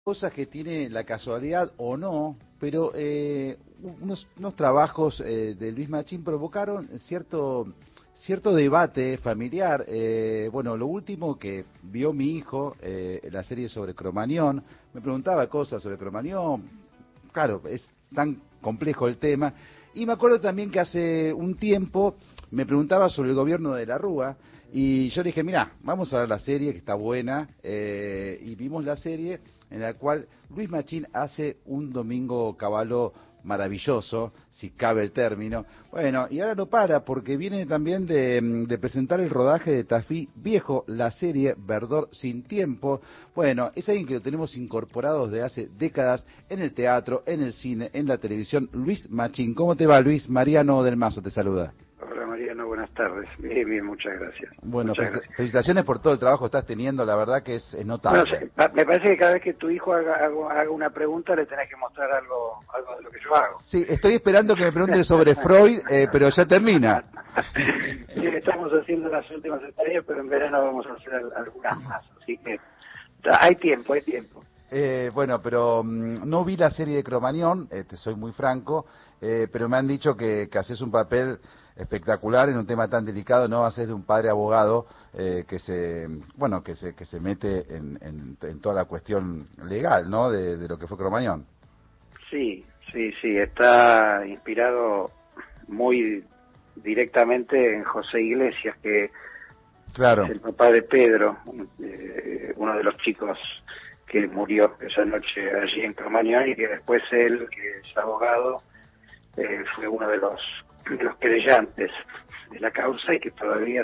cosas que tiene la casualidad o no, pero unos trabajos de Luis Machín provocaron cierto debate familiar. Bueno, lo último que vio mi hijo, la serie sobre Cromañón, me preguntaba cosas sobre Cromañón. Claro, es tan complejo el tema. Y me acuerdo también que hace un tiempo me preguntaba sobre el gobierno de la Rúa, y yo le dije, mira, vamos a ver la serie, que está buena, y vimos la serie en la cual Luis Machín hace un Domingo Cavallo maravilloso, si cabe el término. Bueno, y ahora no para, porque viene también de presentar el rodaje de Tafí Viejo, la serie Verdor sin tiempo. Bueno, es alguien que lo tenemos incorporado desde hace décadas en el teatro, en el cine, en la televisión. Luis Machín, ¿cómo te va, Luis? Mariano del Mazo te saluda. Hola Mariano, buenas tardes. Bien, bien, muchas gracias. Bueno, Muchas gracias. felicitaciones por todo el trabajo que estás teniendo, la verdad que es Bueno, notable. me parece que cada vez que tu hijo haga una pregunta le tenés que mostrar algo de lo que yo hago. Sí, estoy esperando que me pregunten sobre Freud, pero ya termina. Sí, estamos haciendo las últimas tareas, pero en verano vamos a hacer algunas más, así que hay tiempo, hay tiempo. Bueno, pero no vi la serie de Cromañón, te soy muy franco, pero me han dicho que haces un papel espectacular en un tema tan delicado, no haces de un padre abogado que se mete en toda la cuestión legal, ¿no? De lo que fue Cromañón. Sí, sí, sí, está inspirado muy directamente en José Iglesias, que Claro. es el papá de Pedro, uno de los chicos que murió esa noche allí en Cromañón, y que después él, que es abogado, fue uno de los querellantes de la causa, y que todavía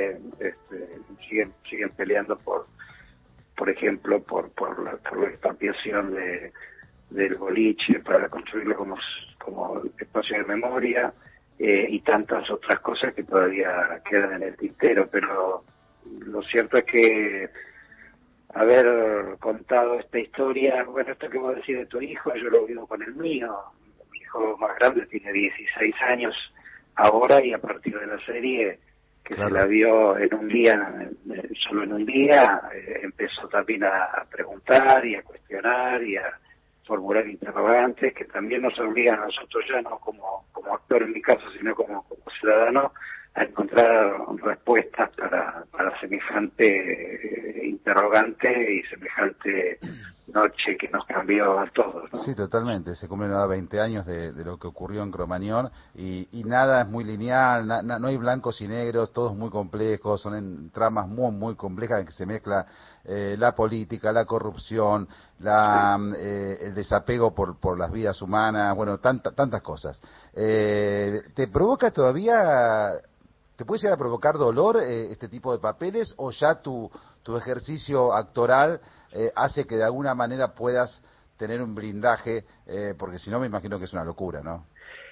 siguen peleando por ejemplo, por la expropiación del boliche para construirlo como espacio de memoria, y tantas otras cosas que todavía quedan en el tintero. Pero lo cierto es que haber contado esta historia, bueno, esto que vos decís de tu hijo, yo lo vivo con el mío. Mi hijo más grande tiene 16 años ahora, y a partir de la serie, que Claro. se la vio en un día, solo en un día, empezó también a preguntar y a cuestionar y a formular interrogantes que también nos obligan a nosotros, ya no como actor en mi caso, sino como ciudadano, a encontrar respuestas para semejante interrogante y semejante noche que nos cambió a todos, ¿no? Sí, totalmente. Se cumplen ahora 20 años de lo que ocurrió en Cromañón, y nada es muy lineal, no hay blancos y negros, todos muy complejos, son en tramas muy, muy complejas en que se mezcla la política, la corrupción, el desapego por las vidas humanas, bueno, tantas cosas. ¿Te provoca todavía, te puede llegar a provocar dolor este tipo de papeles, o ya tu ejercicio actoral hace que de alguna manera puedas tener un blindaje, porque si no me imagino que es una locura, ¿no?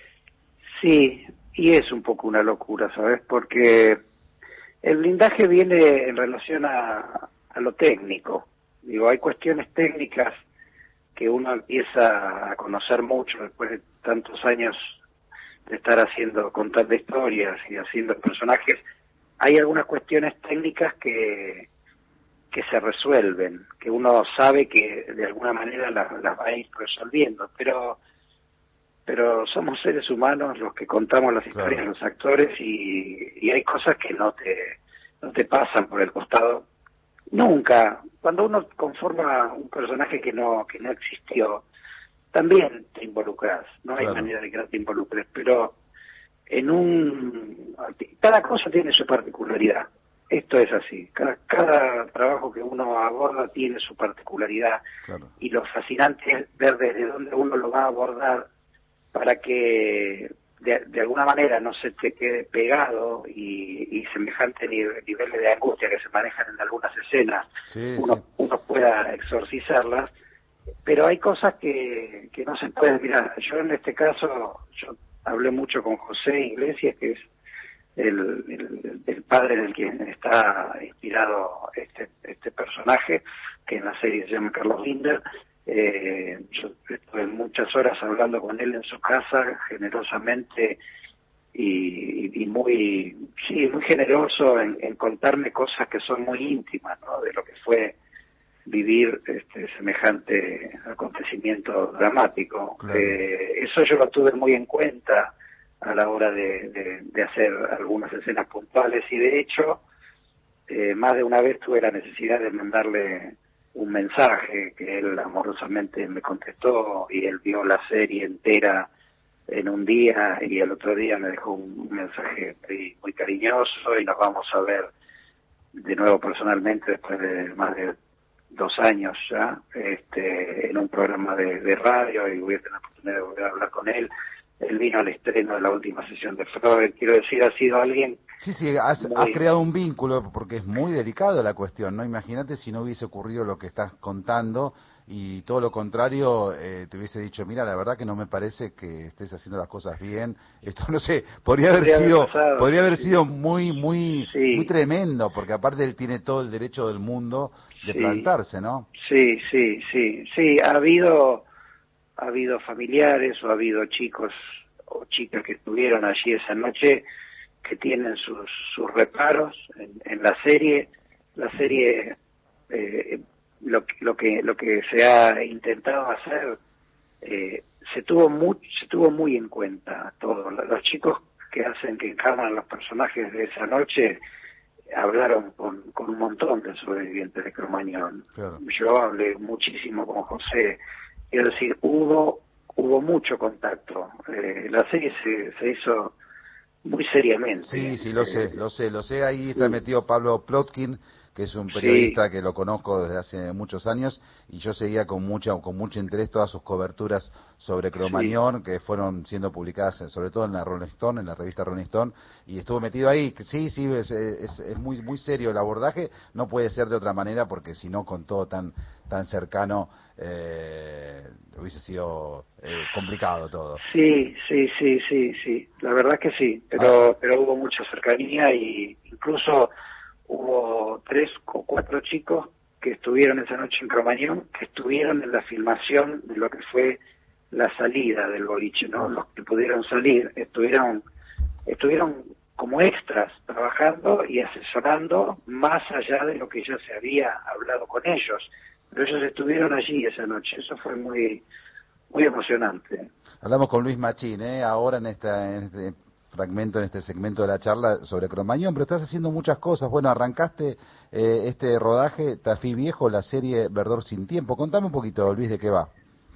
Sí, y es un poco una locura, ¿sabes? Porque el blindaje viene en relación a lo técnico. Digo, hay cuestiones técnicas que uno empieza a conocer mucho después de tantos años de estar contando historias y haciendo personajes. Hay algunas cuestiones técnicas que se resuelven, que uno sabe que de alguna manera las va a ir resolviendo, pero somos seres humanos los que contamos las historias, Claro. los actores, y hay cosas que no te pasan por el costado nunca. Cuando uno conforma un personaje que no existió, también te involucras, no hay Claro. manera de que no te involucres, pero cada cosa tiene su particularidad. Esto es así, cada trabajo que uno aborda tiene su particularidad, Claro. y lo fascinante es ver desde dónde uno lo va a abordar para que de alguna manera no se te quede pegado, y semejante niveles de angustia que se manejan en algunas escenas, Sí, sí. uno pueda exorcizarlas. Pero hay cosas que no se pueden mirar. Yo en este caso, yo hablé mucho con José Iglesias, que es el padre del que está inspirado este personaje, que en la serie se llama Carlos Linder. Yo estuve muchas horas hablando con él en su casa, generosamente, y muy generoso en contarme cosas que son muy íntimas, ¿no? De lo que fue vivir semejante acontecimiento dramático. Claro. Eso yo lo tuve muy en cuenta a la hora de hacer algunas escenas puntuales, y de hecho más de una vez tuve la necesidad de mandarle un mensaje que él amorosamente me contestó, y él vio la serie entera en un día y el otro día me dejó un mensaje muy cariñoso, y nos vamos a ver de nuevo personalmente después de más de 2 años ya, en un programa de radio, y voy a tener la oportunidad de volver a hablar con él. Él vino al estreno de la última sesión de Freud. Quiero decir, ha sido alguien... Sí, has creado un vínculo, porque es muy delicado la cuestión, ¿no? Imagínate si no hubiese ocurrido lo que estás contando, y todo lo contrario, te hubiese dicho, mira, la verdad que no me parece que estés haciendo las cosas bien. Esto, no sé, podría haber sido muy sí, tremendo, porque aparte él tiene todo el derecho del mundo de plantarse, ¿no? Sí, ha habido familiares, o ha habido chicos o chicas que estuvieron allí esa noche, que tienen sus reparos en la serie. La serie, lo que se ha intentado hacer, se tuvo muy en cuenta todo. Los chicos que encarnan los personajes de esa noche hablaron con un montón de sobrevivientes de Cromañón. Claro. Yo hablé muchísimo con José. Quiero decir, hubo mucho contacto. La serie se hizo muy seriamente. Sí, lo sé. Ahí está metido Pablo Plotkin, que es un periodista que lo conozco desde hace muchos años, y yo seguía con mucho interés todas sus coberturas sobre Cromañón, que fueron siendo publicadas sobre todo en la Rolling Stone, en la revista Rolling Stone, y estuvo metido ahí. Sí, es muy serio el abordaje, no puede ser de otra manera, porque si no, con todo tan cercano, hubiese sido complicado todo. Sí, la verdad que sí, pero hubo mucha cercanía, y incluso hubo 3 o 4 chicos que estuvieron esa noche en Cromañón, que estuvieron en la filmación de lo que fue la salida del boliche, ¿no? Los que pudieron salir estuvieron como extras trabajando y asesorando, más allá de lo que ya se había hablado con ellos. Pero ellos estuvieron allí esa noche. Eso fue muy emocionante. Hablamos con Luis Machín, ahora en este fragmento, en este segmento de la charla sobre Cromañón, pero estás haciendo muchas cosas. Bueno, arrancaste este rodaje, Tafí Viejo, la serie Verdor sin Tiempo. Contame un poquito, Luis, de qué va.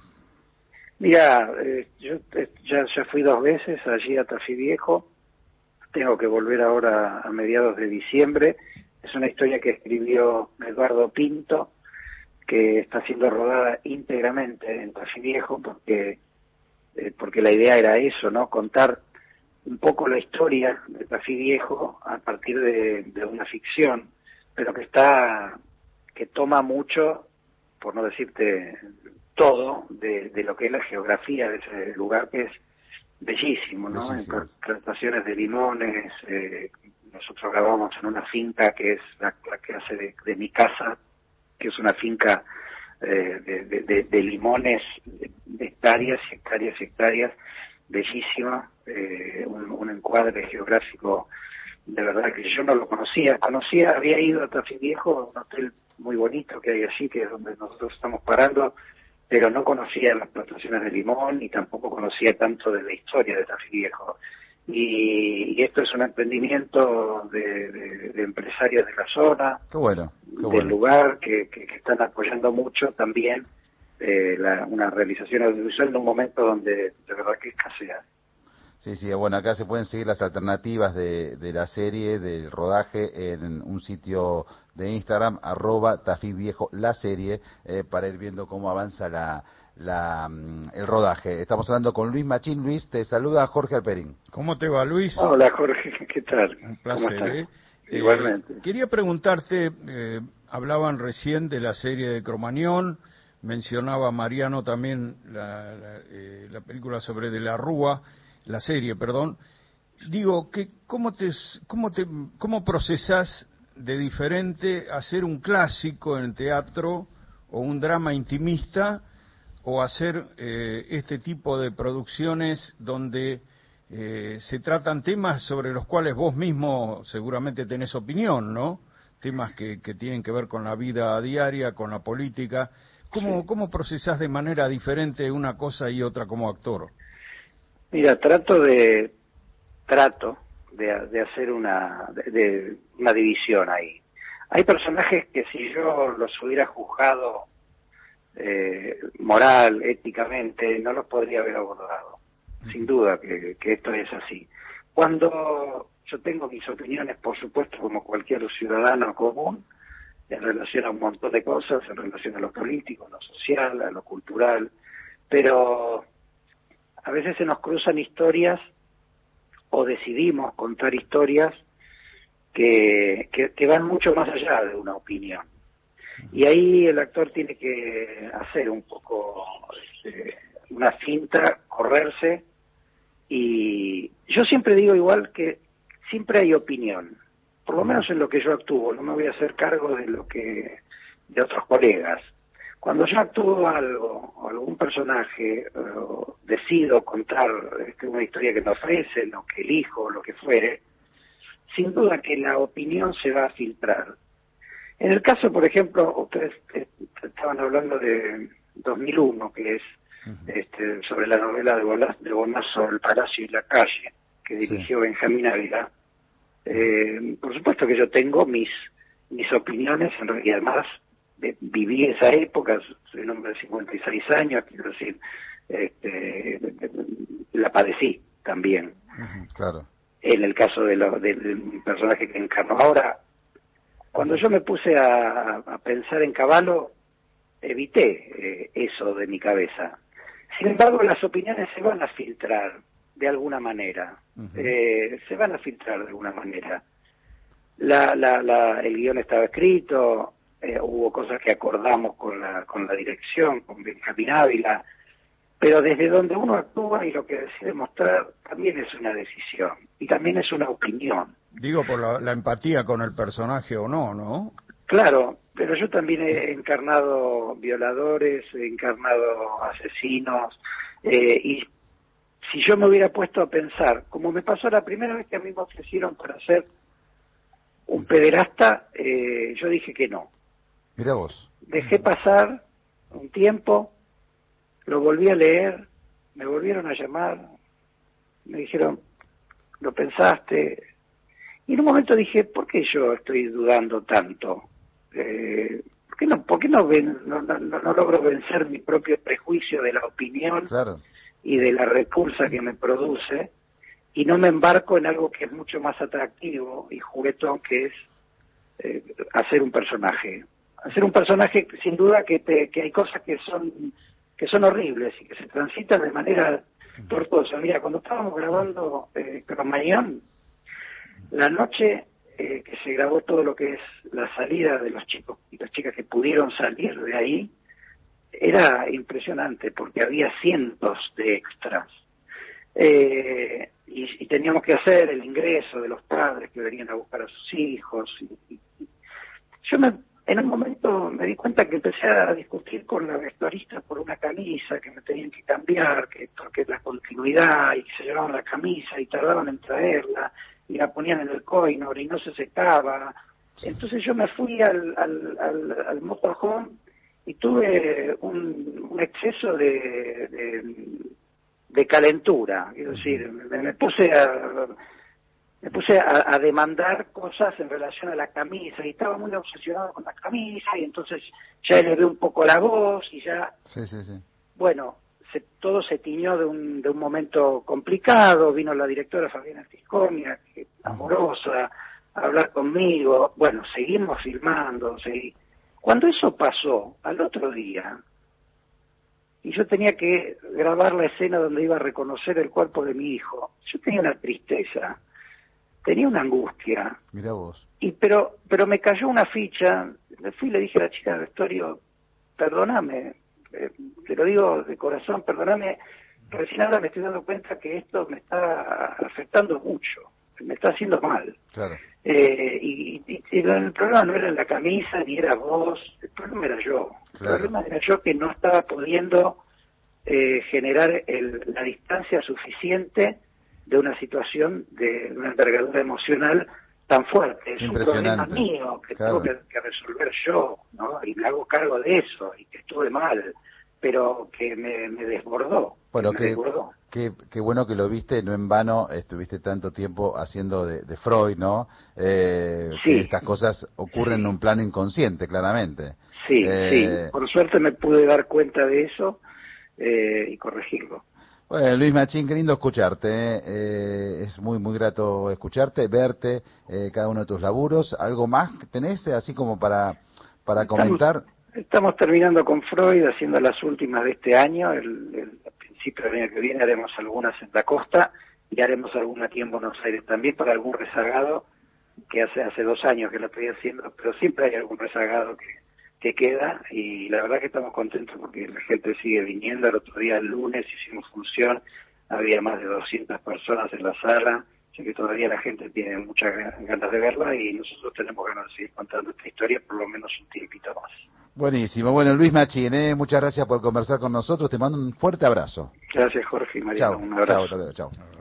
Mira, yo ya fui 2 veces allí a Tafí Viejo. Tengo que volver ahora a mediados de diciembre. Es una historia que escribió Eduardo Pinto, que está siendo rodada íntegramente en Tafí Viejo, porque la idea era eso, ¿no? Contar un poco la historia de Tafí Viejo a partir de una ficción, pero que toma mucho, por no decirte todo, de lo que es la geografía de ese lugar, que es bellísimo, ¿no? En plantaciones de limones. Nosotros grabamos en una finca que es la que hace de mi casa, que es una finca de limones, de hectáreas y hectáreas y hectáreas, bellísima, un encuadre geográfico de verdad que yo no lo conocía. Había ido a Tafí Viejo, un hotel muy bonito que hay allí, que es donde nosotros estamos parando, pero no conocía las plantaciones de limón, y tampoco conocía tanto de la historia de Tafí Viejo. Y esto es un emprendimiento de empresarios de la zona, del lugar, que están apoyando mucho también una realización audiovisual en un momento donde de verdad que escasea. Sí, bueno, acá se pueden seguir las alternativas de la serie, del rodaje, en un sitio de Instagram, @tafiviejo la serie, para ir viendo cómo avanza el rodaje. Estamos hablando con Luis Machín. Luis, te saluda Jorge Alperín. ¿Cómo te va, Luis? Hola, Jorge, ¿qué tal? Un placer. Igualmente. Quería preguntarte, hablaban recién de la serie de Cromañón, mencionaba Mariano también la película sobre De la Rúa, la serie, perdón. Digo, ¿cómo procesás de diferente hacer un clásico en teatro o un drama intimista, o hacer este tipo de producciones donde se tratan temas sobre los cuales vos mismo seguramente tenés opinión, ¿no? temas que tienen que ver con la vida diaria, con la política. ¿Cómo procesás de manera diferente una cosa y otra como actor? Mira, trato de hacer una división ahí. Hay personajes que si yo los hubiera juzgado moral, éticamente, no los podría haber abordado. Sin duda que esto es así. Cuando yo tengo mis opiniones, por supuesto, como cualquier ciudadano común, en relación a un montón de cosas, en relación a lo político, a lo social, a lo cultural, pero a veces se nos cruzan historias o decidimos contar historias que van mucho más allá de una opinión. Y ahí el actor tiene que hacer un poco una finta, correrse, y yo siempre digo igual que siempre hay opinión, por lo menos en lo que yo actúo, no me voy a hacer cargo de otros colegas. Cuando yo actúo algo, o algún personaje, decido contar una historia que me ofrece, lo que elijo, lo que fuere, sin duda que la opinión se va a filtrar. En el caso, por ejemplo, ustedes estaban hablando de 2001, que es sobre la novela de Bonazo, El Palacio y la Calle, que dirigió Benjamín Ávila. Por supuesto que yo tengo mis opiniones, y además viví esa época, soy un hombre de 56 años, quiero decir, la padecí también. Claro. En el caso del personaje que encarno ahora, cuando yo me puse a pensar en Cavallo, evité eso de mi cabeza. Sin embargo, las opiniones se van a filtrar de alguna manera. Se van a filtrar de alguna manera. El guión estaba escrito, hubo cosas que acordamos con la dirección, con Benjamín Ávila, pero desde donde uno actúa y lo que decide mostrar también es una decisión y también es una opinión. Digo, por la empatía con el personaje o no, ¿no? Claro, pero yo también he encarnado violadores, he encarnado asesinos, y si yo me hubiera puesto a pensar, como me pasó la primera vez que a mí me ofrecieron para ser un pederasta, yo dije que no. Mira vos. Dejé pasar un tiempo, lo volví a leer, me volvieron a llamar, me dijeron, ¿lo pensaste? Y en un momento dije, ¿por qué yo estoy dudando tanto? ¿Por qué no logro vencer mi propio prejuicio de la opinión? Claro. Y de la repulsa que me produce, y no me embarco en algo que es mucho más atractivo y juguetón, que es hacer un personaje. Hacer un personaje, sin duda, que hay cosas que son horribles y que se transitan de manera tortuosa. Mira, cuando estábamos grabando Cromañón, la noche que se grabó todo lo que es la salida de los chicos y las chicas que pudieron salir de ahí, era impresionante porque había cientos de extras. Y teníamos que hacer el ingreso de los padres que venían a buscar a sus hijos. Yo en un momento me di cuenta que empecé a discutir con la vestuarista por una camisa que me tenían que cambiar, porque la continuidad, y que se llevaban la camisa y tardaban en traerla, y la ponían en el coinor y no se secaba. Entonces yo me fui al motorhome y tuve un exceso de calentura, quiero decir, me puse a demandar cosas en relación a la camisa, y estaba muy obsesionado con la camisa, y entonces ya elevé un poco la voz, y ya... Sí. Bueno, todo se tiñó de un momento complicado, vino la directora Fabiana Fisconia, que amorosa, a hablar conmigo, bueno, seguimos filmando, Cuando eso pasó, al otro día, y yo tenía que grabar la escena donde iba a reconocer el cuerpo de mi hijo, yo tenía una tristeza, tenía una angustia. Mira vos. Pero me cayó una ficha, me fui y le dije a la chica del vestuario, perdóname, te lo digo de corazón, perdóname, recién ahora me estoy dando cuenta que esto me está afectando mucho, me está haciendo mal. Claro. Y el problema no era la camisa ni era vos, el problema era yo. Claro. El problema era yo que no estaba pudiendo generar la distancia suficiente de una situación de una envergadura emocional tan fuerte. Es un problema Impresionante. mío que Claro. tengo que resolver yo, ¿no? Y me hago cargo de eso, y que estuve mal, pero que me desbordó. Bueno, me desbordó. qué bueno que lo viste, no en vano estuviste tanto tiempo haciendo de Freud, ¿no? Que Sí. estas cosas ocurren en un plano inconsciente, claramente. Sí, sí. Por suerte me pude dar cuenta de eso y corregirlo. Bueno, Luis Machín, qué lindo escucharte, es muy grato escucharte, verte, cada uno de tus laburos. ¿Algo más que tenés, así como para comentar? Estamos terminando con Freud, haciendo las últimas de este año. A principio del año que viene haremos algunas en la costa y haremos alguna aquí en Buenos Aires también para algún rezagado que hace 2 años que lo estoy haciendo, pero siempre hay algún rezagado que queda, y la verdad que estamos contentos porque la gente sigue viniendo. El otro día, el lunes, hicimos función, había más de 200 personas en la sala, así que todavía la gente tiene muchas ganas de verla y nosotros tenemos ganas de seguir contando esta historia por lo menos un tiempito más. Buenísimo. Bueno, Luis Machín, muchas gracias por conversar con nosotros. Te mando un fuerte abrazo. Gracias, Jorge y Mariano. Chao. Un abrazo. Chao, chao.